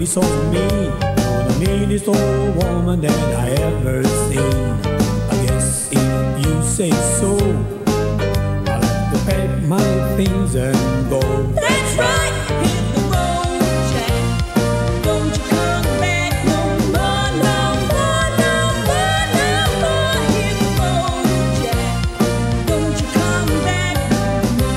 be so mean. You're the meanest old woman that I ever seen. I guess if you say so, I'll have to pack my things and go. That's right, hit the road, Jack. Don't you come back no more, no more, no more, no more. Hit the road, Jack. Don't you come back no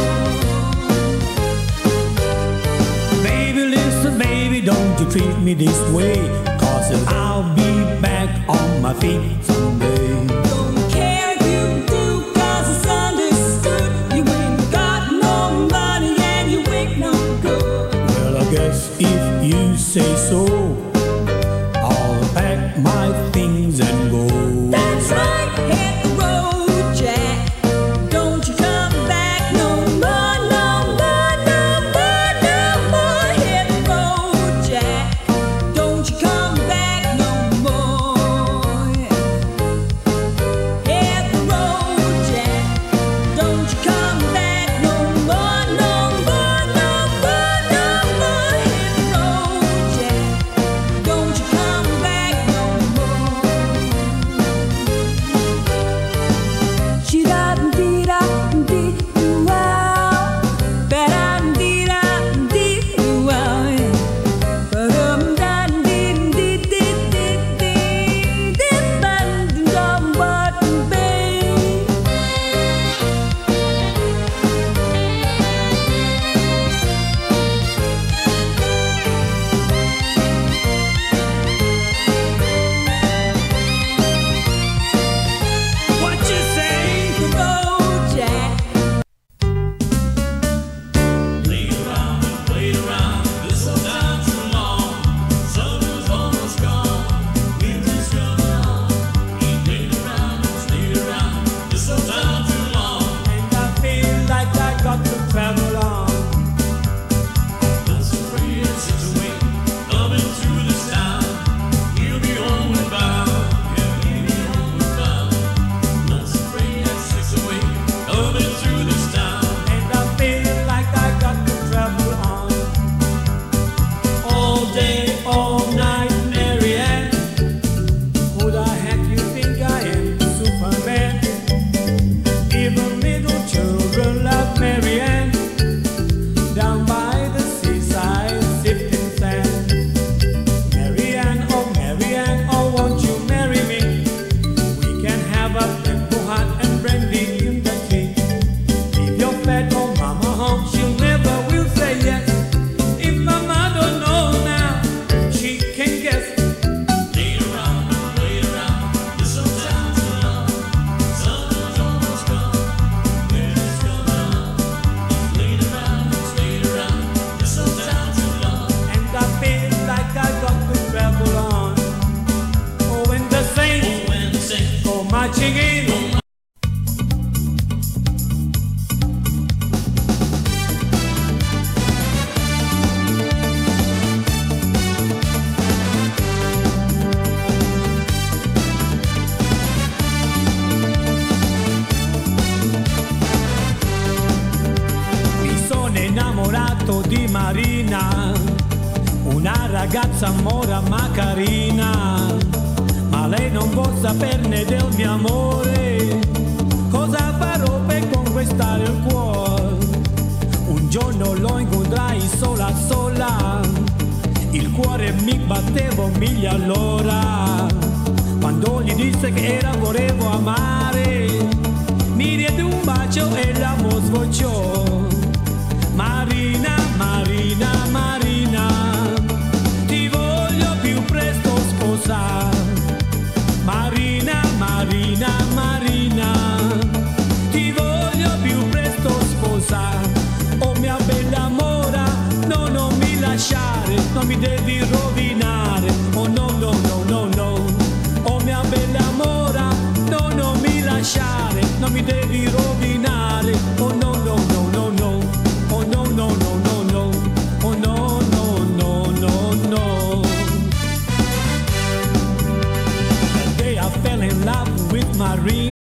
more. Baby, listen, baby, don't you treat me this way, 'cause I'll be back on my feet someday. Don't care if you do, 'cause it's understood. You ain't got no money and you ain't no good. Well, I guess if you say so, I'll pack my things and go. That's right, hit the road, Jack. Don't you come back no more, no more, no more, no more. Hit the road, Jack. Don't you come back no more. Hit the road, Jack. Don't you come back no more, no more, no more, no more. Hit the road, Jack. Don't you come back no more. What you say? The road, Jack. Played around and played around, this old town too long. Summer's almost gone, winter's coming on. He played around and stayed around, this old town too long. And I feel like I got to travel on. Not so afraid and sits away, coming through this town. He'll be homeward bound, yeah, he'll be homeward bound. Not so afraid and sits away, coming through this town. And I feel like I got to travel on. All day, all night, Marianne. Who the heck you think I am, Superman? Even little children love Marianne. Down by the seaside, sifting sand. Marianne, oh, won't you marry me? We can have a temple hot and brandy in the tree. Leave your fat old mama home, she'll never will say yes. If mama don't know now, she can guess. Played around and played around, this old town too long. Summer's almost gone, winter's coming on. He played around and stayed around, this old town too long. And I feel like I got to travel on. Oh, when the saints When the saints go marching in. Mi sono innamorato di Marina, una ragazza mora ma carina, ma lei non vuol saperne del mio amore. Cosa farò per conquistare il cuore? Un giorno lo incontrai sola sola, il cuore mi batteva mille all'ora. Quando gli disse che era volevo amare, mi diede un bacio e l'amore sfociò. Marina, Marina, Marina, ti voglio più presto sposare. Marina, Marina, Marina, ti voglio più presto sposare. Oh mia bella mora, no, non mi lasciare, non mi devi rovinare. Oh no, no, no, no, no. Oh mia bella mora, no, non mi lasciare, non mi devi rovinare. Oh no, no, no, no, no. Oh no, no, no, no, no. Oh no, no, no, no, no. That day I fell in love with Marina.